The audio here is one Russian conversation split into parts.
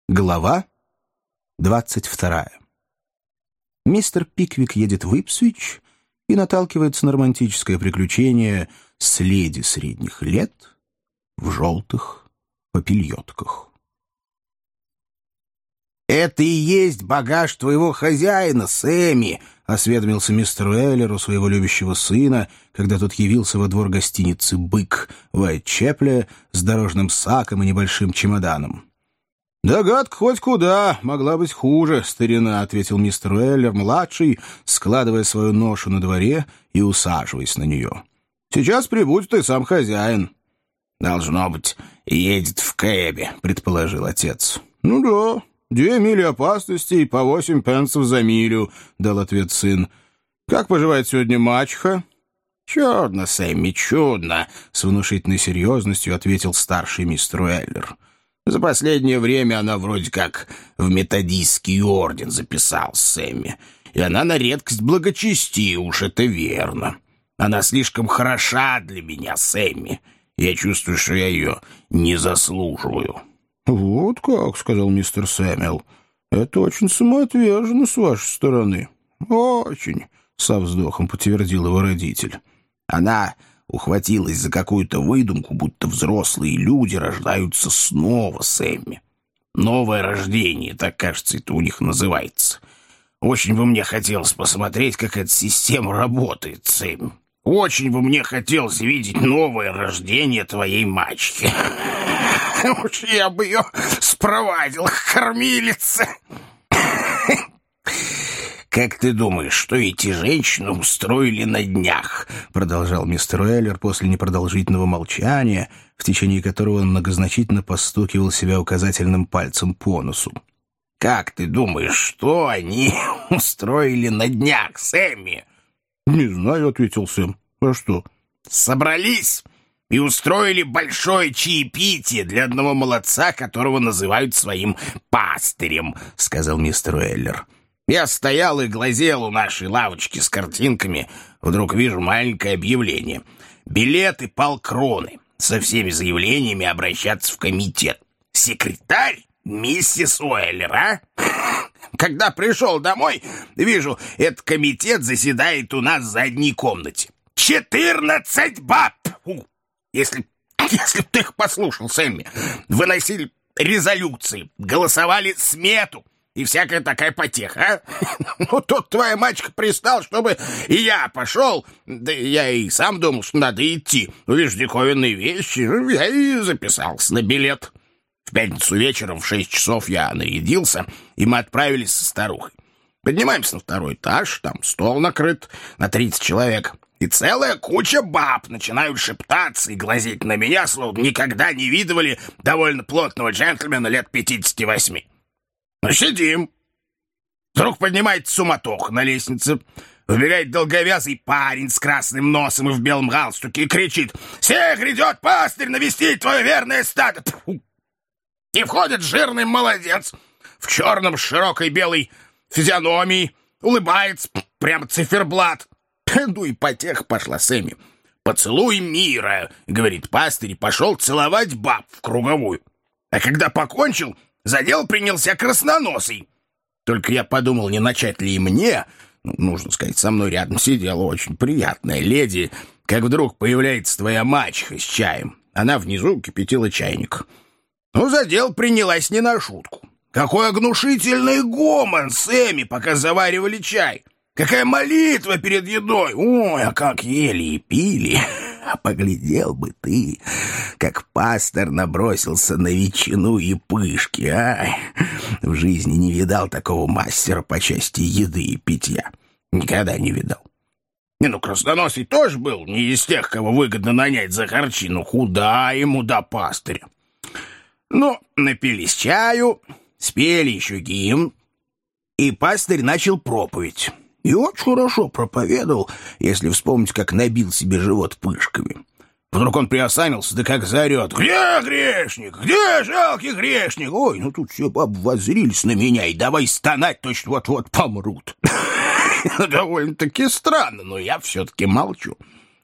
Глава 22. Мистер Пиквик едет в Ипсвич и наталкивается на романтическое приключение с леди средних лет в желтых попельотках. «Это и есть багаж твоего хозяина, Сэмми», — осведомился мистер Уэллер у своего любящего сына, когда тот явился во двор гостиницы «Бык» в Уайтчепле с дорожным саком и небольшим чемоданом. «Догадка хоть куда, могла быть хуже, старина», — ответил мистер Уэллер-младший, складывая свою ношу на дворе и усаживаясь на нее. «Сейчас прибудет и сам хозяин». «Должно быть, едет в кэбе», — предположил отец. «Ну да, 2 мили опасности и по 8 пенсов за милю», — дал ответ сын. «Как поживает сегодня мачеха?» «Чудно, Сэмми, чудно», — с внушительной серьезностью ответил старший мистер Уэллер. «За последнее время она вроде как в методистский орден записалась, Сэмми. И она на редкость благочестива, уж это верно. Она слишком хороша для меня, Сэмми. Я чувствую, что я ее не заслуживаю». «Вот как», — сказал мистер Сэмюэл. «Это очень самоотверженно с вашей стороны». «Очень», — со вздохом подтвердил его родитель. «Она ухватилась за какую-то выдумку, будто взрослые люди рождаются снова, Сэмми. Новое рождение, так, кажется, это у них называется. Очень бы мне хотелось посмотреть, как эта система работает, Сэмми. Очень бы мне хотелось видеть новое рождение твоей мачехи. Уж я бы ее спровадил к кормилице». «Как ты думаешь, что эти женщины устроили на днях?» — продолжал мистер Уэллер после непродолжительного молчания, в течение которого он многозначительно постукивал себя указательным пальцем по носу. «Как ты думаешь, что они устроили на днях, Сэмми?» «Не знаю», — ответил Сэм. «А что?» «Собрались и устроили большое чаепитие для одного молодца, которого называют своим пастырем», — сказал мистер Уэллер. «Я стоял и глазел у нашей лавочки с картинками. Вдруг вижу маленькое объявление. Билеты полкроны. Со всеми заявлениями обращаться в комитет. Секретарь миссис Уэллер, а? Когда пришел домой, вижу, этот комитет заседает у нас в задней комнате. 14 баб! Если ты их послушал, Сэмми, выносили резолюции, голосовали смету и всякая такая потеха, а? Ну, тут твоя мачеха пристала, чтобы и я пошел. Да я и сам думал, что надо идти. Увидишь диковинные вещи, я и записался на билет. В пятницу вечером в 6 часов я нарядился, и мы отправились со старухой. Поднимаемся на 2-й этаж, там стол накрыт на 30 человек, и целая куча баб начинают шептаться и глазеть на меня, словно никогда не видывали довольно плотного джентльмена лет 58. Ну, сидим. Вдруг поднимается суматоха на лестнице. Вбегает долговязый парень с красным носом и в белом галстуке и кричит: «Все грядет пастырь навестить твое верное стадо!» И входит жирный молодец в черном с широкой белой физиономией, улыбается, прямо циферблат. Ну и потеха пошла, Сэмми. «Поцелуй мира», — говорит пастырь, и пошел целовать баб в круговую. А когда покончил, за дело принялся красноносый. Только я подумал, не начать ли и мне. Нужно сказать, со мной рядом сидела очень приятная леди, как вдруг появляется твоя мачеха с чаем. Она внизу кипятила чайник. Ну, за дело принялась не на шутку. Какой оглушительный гомон, Сэмми, пока заваривали чай. Какая молитва перед едой. Ой, а как ели и пили. А поглядел бы ты, как пастор набросился на ветчину и пышки, а? В жизни не видал такого мастера по части еды и питья. Никогда не видал. Ну, красноносый тоже был не из тех, кого выгодно нанять за харчину. Куда ему до пастыря? Ну, напились чаю, спели еще гимн, и пастырь начал проповедь. И очень хорошо проповедовал, если вспомнить, как набил себе живот пышками. Вдруг он приосанился, да как заорет: «Где грешник? Где жалкий грешник?» Ой, ну тут все бабы воззрились на меня и давай стонать, точно вот-вот помрут. Довольно-таки странно, но я все-таки молчу.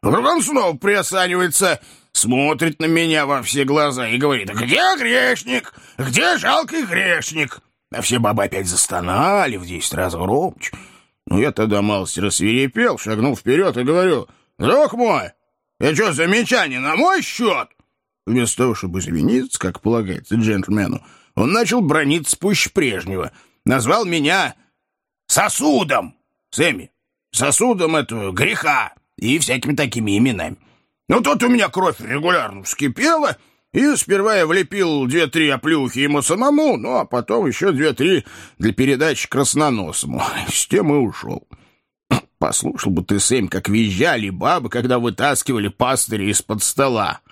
Вдруг он снова приосанивается, смотрит на меня во все глаза и говорит: «Где грешник? Где жалкий грешник?» А все бабы опять застонали в 10 раз громче. Ну, я тогда малость рассвирепел, шагнул вперед и говорю: «Друг мой, это что, замечание на мой счет?» Вместо того, чтобы извиниться, как полагается джентльмену, он начал браниться пуще прежнего. Назвал меня сосудом, Сэмми, сосудом этого греха и всякими такими именами. Ну, тут у меня кровь регулярно вскипела, и сперва я влепил 2-3 оплеухи ему самому, ну, а потом еще 2-3 для передачи красноносому. С тем и ушел. Послушал бы ты, Сэм, как визжали бабы, когда вытаскивали пастыря из-под стола.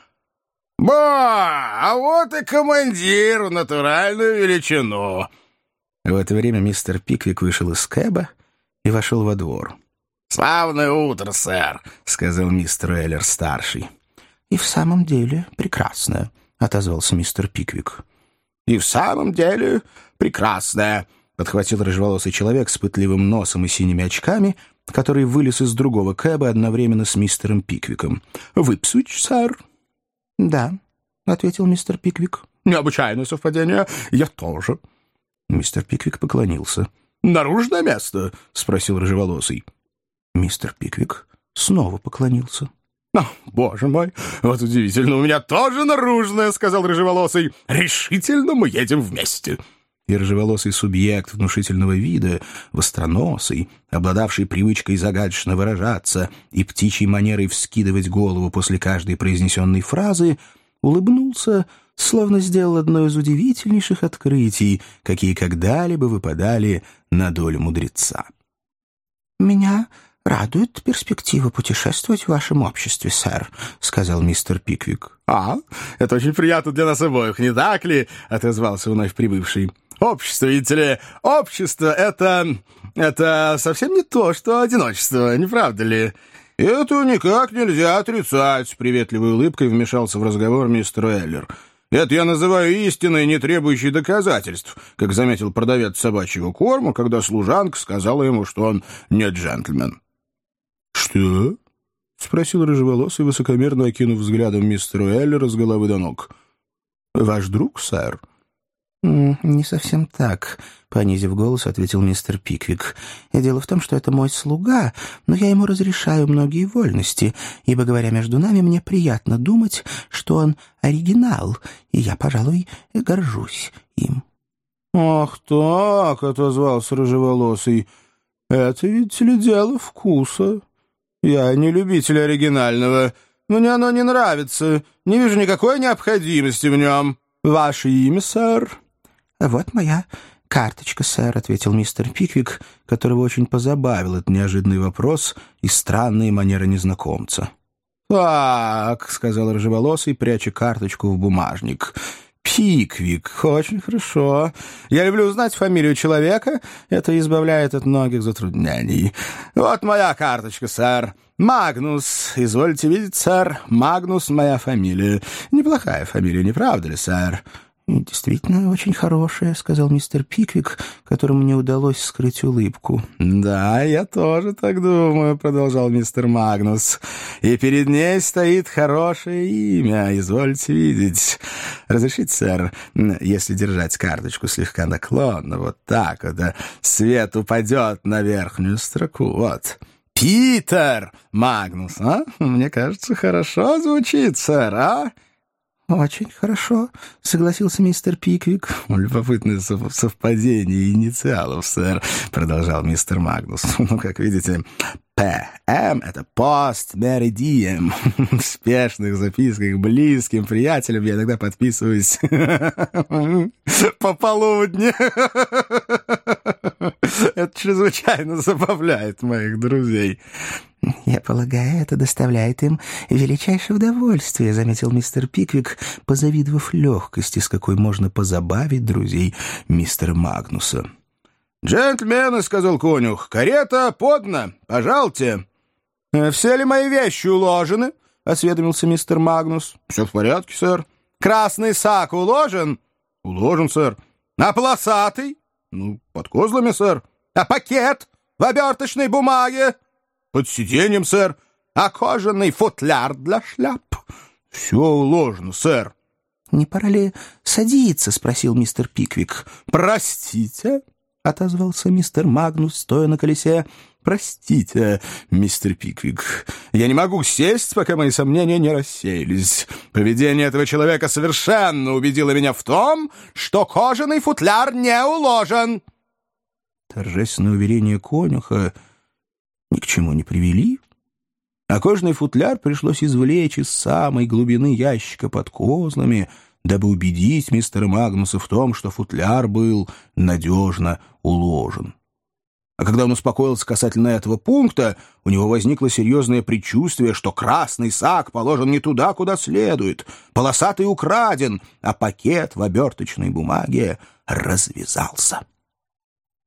«Ба! А вот и командир в натуральную величину!» В это время мистер Пиквик вышел из кэба и вошел во двор. «Славное утро, сэр», — сказал мистер Уэллер-старший. «И в самом деле прекрасное», — отозвался мистер Пиквик. «И в самом деле прекрасное», — подхватил рыжеволосый человек с пытливым носом и синими очками, который вылез из другого кэба одновременно с мистером Пиквиком. «Вы Псуч, сэр?» «Да», — ответил мистер Пиквик. «Необычайное совпадение. Я тоже». Мистер Пиквик поклонился. «Наружное место?» — спросил рыжеволосый. Мистер Пиквик снова поклонился. Боже мой, вот удивительно, у меня тоже наружное», — сказал рыжеволосый. «Решительно мы едем вместе». И рыжеволосый субъект внушительного вида, востроносый, обладавший привычкой загадочно выражаться и птичьей манерой вскидывать голову после каждой произнесенной фразы, улыбнулся, словно сделал одно из удивительнейших открытий, какие когда-либо выпадали на долю мудреца. «Меня радует перспектива путешествовать в вашем обществе, сэр», — сказал мистер Пиквик. Это очень приятно для нас обоих, не так ли?» — отозвался вновь прибывший. «Общество, видите ли, общество — это совсем не то, что одиночество, не правда ли?» «Это никак нельзя отрицать», — с приветливой улыбкой вмешался в разговор мистер Уэллер. «Это я называю истиной, не требующей доказательств», как заметил продавец собачьего корма, когда служанка сказала ему, что он не джентльмен. «Что?» — спросил рыжеволосый, высокомерно окинув взглядом мистера Уэллера с головы до ног. «Ваш друг, сэр?» «Не совсем так», — понизив голос, ответил мистер Пиквик. «Дело в том, что это мой слуга, но я ему разрешаю многие вольности, ибо, говоря между нами, мне приятно думать, что он оригинал, и я, пожалуй, горжусь им». «Ах так», — отозвался рыжеволосый, — «это, видите ли, дело вкуса. Я не любитель оригинального. Мне оно не нравится. Не вижу никакой необходимости в нем. Ваше имя, сэр?» «Вот моя карточка, сэр», — ответил мистер Пиквик, которого очень позабавил этот неожиданный вопрос и странные манеры незнакомца. «Так», — сказал рыжеволосый, пряча карточку в бумажник. «Пиквик, очень хорошо. Я люблю узнать фамилию человека, это избавляет от многих затруднений. Вот моя карточка, сэр. Магнус, извольте видеть, сэр, Магнус — моя фамилия. Неплохая фамилия, не правда ли, сэр?» «Действительно, очень хорошая», — сказал мистер Пиквик, которому не удалось скрыть улыбку. «Да, я тоже так думаю», — продолжал мистер Магнус. «И перед ней стоит хорошее имя, извольте видеть. Разрешите, сэр, если держать карточку слегка наклонно, вот так вот, да, свет упадет на верхнюю строку, вот». «Питер Магнус, а? Мне кажется, хорошо звучит, сэр, а?» «Очень хорошо», — согласился мистер Пиквик. «Любопытное совпадение инициалов, сэр», — продолжал мистер Магнус. «Ну, как видите, П.М. — это пост меридием. В спешных записках близким приятелям я иногда подписываюсь по полудни. Это чрезвычайно забавляет моих друзей». «Я полагаю, это доставляет им величайшее удовольствие», — заметил мистер Пиквик, позавидовав легкости, с какой можно позабавить друзей мистера Магнуса. «Джентльмены», — сказал конюх, — «карета подна, пожалуйте». «Все ли мои вещи уложены?» — осведомился мистер Магнус. «Все в порядке, сэр». «Красный сак уложен?» «Уложен, сэр». «А полосатый?» «Под козлами, сэр». «А пакет в оберточной бумаге?» «Под сиденьем, сэр». А кожаный футляр для шляп?» «Все уложено, сэр». «Не пора ли садиться?» — спросил мистер Пиквик. «Простите?» — отозвался мистер Магнус, стоя на колесе. «Простите, мистер Пиквик, я не могу сесть, пока мои сомнения не рассеялись. Поведение этого человека совершенно убедило меня в том, что кожаный футляр не уложен». Торжественное уверение конюха ни к чему не привели, а кожаный футляр пришлось извлечь из самой глубины ящика под козлами, дабы убедить мистера Магнуса в том, что футляр был надежно уложен. А когда он успокоился касательно этого пункта, у него возникло серьезное предчувствие, что красный сак положен не туда, куда следует, полосатый украден, а пакет в оберточной бумаге развязался.